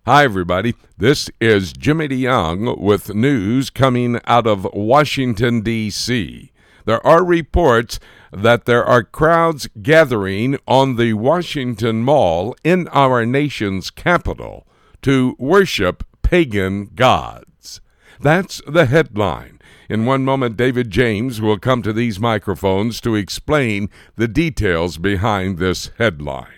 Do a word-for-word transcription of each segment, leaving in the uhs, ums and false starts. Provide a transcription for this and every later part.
Hi, everybody. This is Jimmy DeYoung with news coming out of Washington, D C There are reports that there are crowds gathering on the Washington Mall in our nation's capital to worship pagan gods. That's the headline. In one moment, David James will come to these microphones to explain the details behind this headline.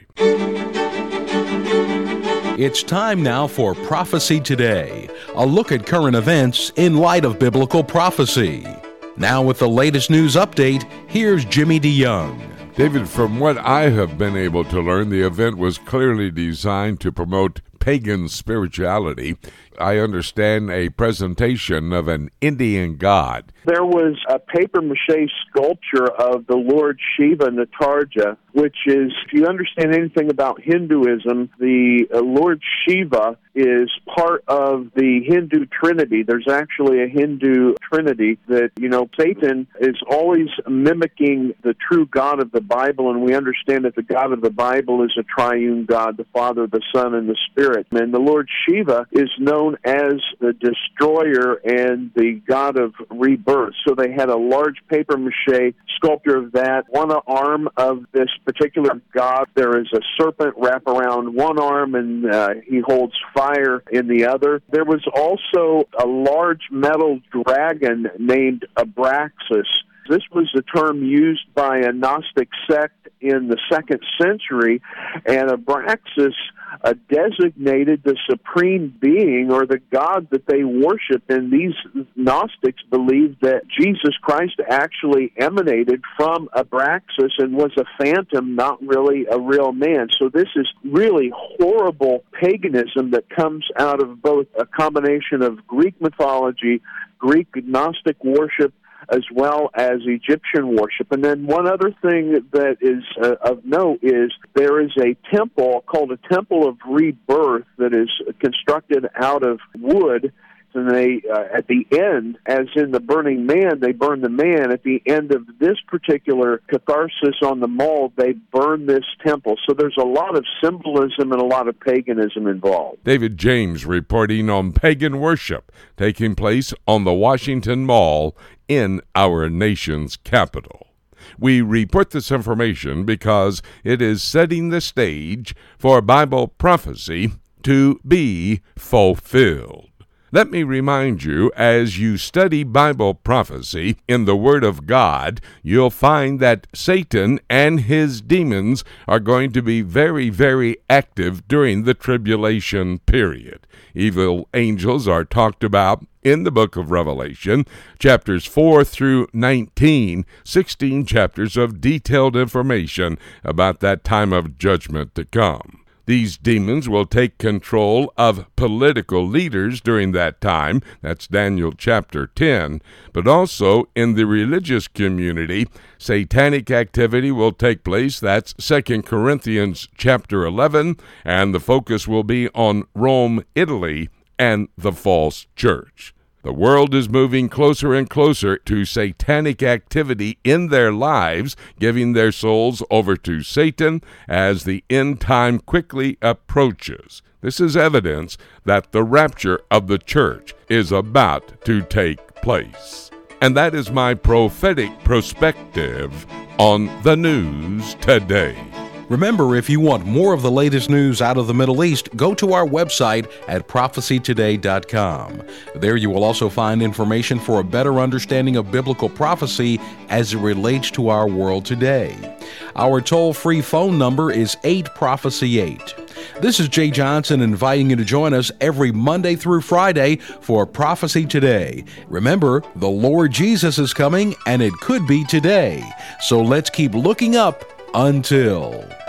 It's time now for Prophecy Today, a look at current events in light of biblical prophecy. Now with the latest news update, here's Jimmy DeYoung. David, from what I have been able to learn, the event was clearly designed to promote pagan spirituality. I understand a presentation of an Indian god. There was a papier-mâché sculpture of the Lord Shiva Nataraja, which is, if you understand anything about Hinduism, the uh, Lord Shiva is part of the Hindu Trinity. There's actually a Hindu Trinity that, you know, Satan is always mimicking the true God of the Bible, and we understand that the God of the Bible is a triune God, the Father, the Son, and the Spirit. And the Lord Shiva is known as the destroyer and the God of rebirth. So they had a large papier-mâché sculpture of that. One arm of this particular god, there is a serpent wrapped around one arm, and uh, he holds fire in the other. There was also a large metal dragon named Abraxas. This was the term used by a Gnostic sect in the second century, and Abraxas uh, designated the supreme being or the God that they worship. And these Gnostics believed that Jesus Christ actually emanated from Abraxas and was a phantom, not really a real man. So this is really horrible paganism that comes out of both a combination of Greek mythology, Greek Gnostic worship, as well as Egyptian worship. And then one other thing that is uh, of note is there is a temple called a Temple of Rebirth that is constructed out of wood. And they, uh, at the end, as in the Burning Man, they burn the man. At the end of this particular catharsis on the mall, they burn this temple. So there's a lot of symbolism and a lot of paganism involved. David James reporting on pagan worship taking place on the Washington Mall in our nation's capital. We report this information because it is setting the stage for Bible prophecy to be fulfilled. Let me remind you, as you study Bible prophecy in the Word of God, you'll find that Satan and his demons are going to be very, very active during the tribulation period. Evil angels are talked about in the book of Revelation, chapters four through nineteen, sixteen chapters of detailed information about that time of judgment to come. These demons will take control of political leaders during that time. That's Daniel chapter ten. But also in the religious community, satanic activity will take place. That's Second Corinthians chapter eleven. And the focus will be on Rome, Italy, and the false church. The world is moving closer and closer to satanic activity in their lives, giving their souls over to Satan as the end time quickly approaches. This is evidence that the rapture of the church is about to take place. And that is my prophetic perspective on the news today. Remember, if you want more of the latest news out of the Middle East, go to our website at prophecy today dot com. There you will also find information for a better understanding of biblical prophecy as it relates to our world today. Our toll-free phone number is eight prophecy eight. This is Jay Johnson inviting you to join us every Monday through Friday for Prophecy Today. Remember, the Lord Jesus is coming, and it could be today. So let's keep looking up until...